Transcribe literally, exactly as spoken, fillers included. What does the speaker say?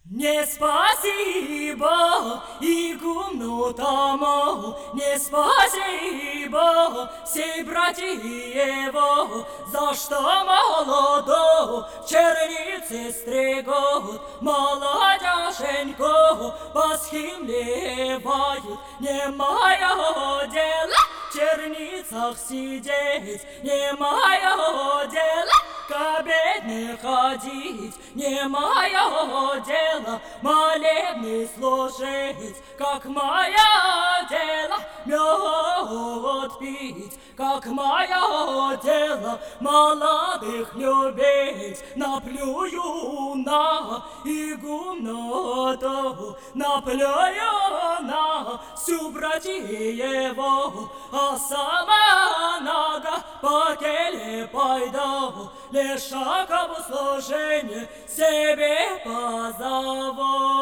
Не спасибо игумну тому, не спасибо всей братьи его, за что молодо в чернице стригут, молодеженьку посхимлевают. Не мое дело в черницах сидеть, не мое дело к обедне ходить, не мое дело молебны служить, как мое дело мед пить, как мое дело молодых любить. Наплюю на игумноту, наплюю на всю братьеву, а сама нога по келе пойду, лишь к служению себе позову.